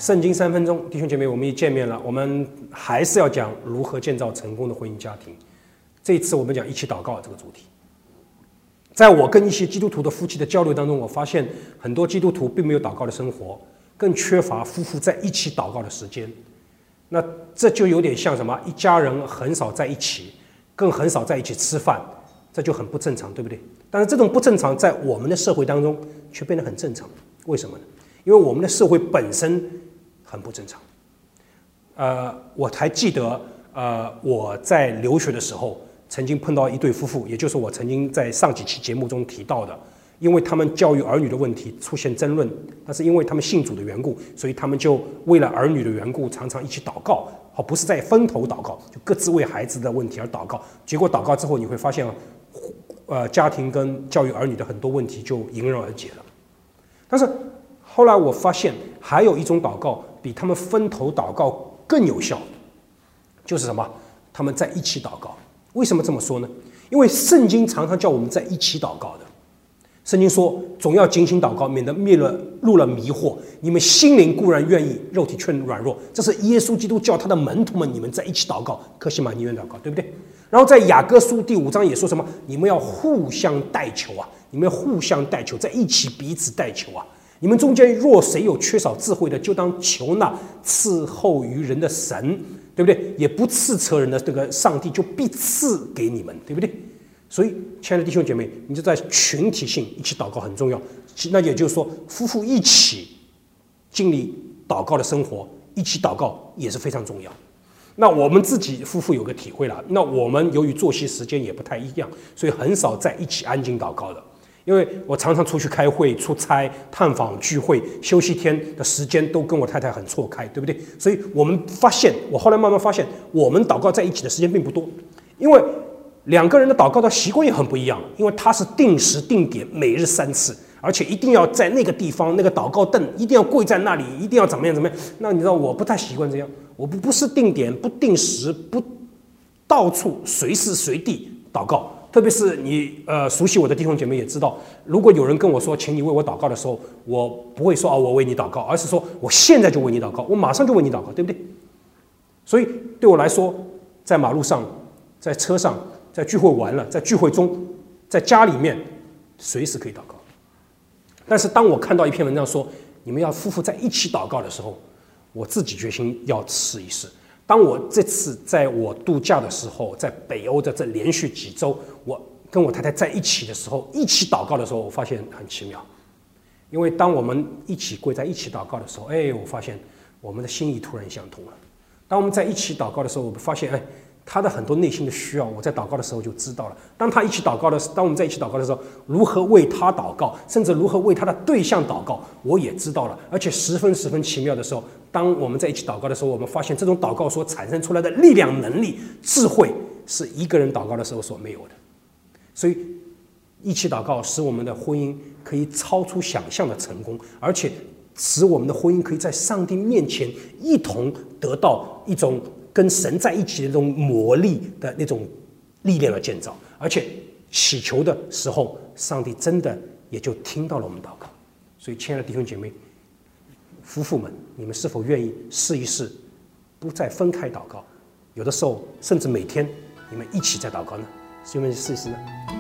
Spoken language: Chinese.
圣经3分钟，弟兄姐妹，我们又见面了。我们还是要讲如何建造成功的婚姻家庭。这一次我们讲一起祷告这个主题。在我跟一些基督徒的夫妻的交流当中，我发现很多基督徒并没有祷告的生活，更缺乏夫妇在一起祷告的时间。那这就有点像什么？一家人很少在一起，更很少在一起吃饭，这就很不正常，对不对？但是这种不正常在我们的社会当中却变得很正常，为什么呢？因为我们的社会本身很不正常。我还记得，我在留学的时候，曾经碰到一对夫妇，也就是我曾经在上几期节目中提到的，因为他们教育儿女的问题出现争论，但是因为他们信主的缘故，所以他们就为了儿女的缘故，常常一起祷告，不是在分头祷告，就各自为孩子的问题而祷告。结果祷告之后，你会发现，家庭跟教育儿女的很多问题就迎刃而解了。但是后来我发现，还有一种祷告比他们分头祷告更有效，就是什么？他们在一起祷告。为什么这么说呢？因为圣经常常叫我们在一起祷告的。圣经说，总要警醒祷告，免得入了迷惑。你们心灵固然愿意，肉体却软弱。这是耶稣基督叫他的门徒们，你们在一起祷告，客西马尼园祷告，对不对？然后在雅各书第5章也说什么？你们要互相代求啊！你们要互相代求，在一起彼此代求啊！你们中间若谁有缺少智慧的，就当求那赐厚于人的神，对不对？也不赐责人的这个上帝，就必赐给你们，对不对？所以，亲爱的弟兄姐妹，你就在群体性一起祷告很重要。那也就是说，夫妇一起经历祷告的生活，一起祷告也是非常重要。那我们自己夫妇有个体会了，那我们由于作息时间也不太一样，所以很少在一起安静祷告的。因为我常常出去开会、出差、探访、聚会、休息天的时间都跟我太太很错开，对不对？所以我后来慢慢发现，我们祷告在一起的时间并不多，因为两个人的祷告的习惯也很不一样。因为他是定时定点，每日3次，而且一定要在那个地方，那个祷告凳一定要跪在那里，一定要怎么样。那你知道我不太习惯这样，我不是定点、不定时、不到处随时随地祷告。特别是你熟悉我的弟兄姐妹也知道，如果有人跟我说请你为我祷告的时候，我不会说我为你祷告，而是说我现在就为你祷告，我马上就为你祷告，对不对？所以对我来说，在马路上、在车上、在聚会完了、在聚会中、在家里面，随时可以祷告。但是当我看到一篇文章说你们要夫妇在一起祷告的时候，我自己决心要试一试。当我这次在我度假的时候，在北欧的这连续几周，我跟我太太在一起的时候，一起祷告的时候，我发现很奇妙。因为当我们一起跪在一起祷告的时候，我发现我们的心意突然相通了。当我们在一起祷告的时候，我发现他的很多内心的需要，我在祷告的时候就知道了。当我们在一起祷告的时候，如何为他祷告，甚至如何为他的对象祷告，我也知道了。而且十分奇妙的时候，当我们在一起祷告的时候，我们发现这种祷告所产生出来的力量、能力、智慧，是一个人祷告的时候所没有的。所以，一起祷告使我们的婚姻可以超出想象的成功，而且使我们的婚姻可以在上帝面前一同得到一种跟神在一起的那种魔力的那种力量的建造，而且祈求的时候，上帝真的也就听到了我们祷告。所以，亲爱的弟兄姐妹、夫妇们，你们是否愿意试一试，不再分开祷告？有的时候，甚至每天你们一起在祷告呢？是不是试一试呢？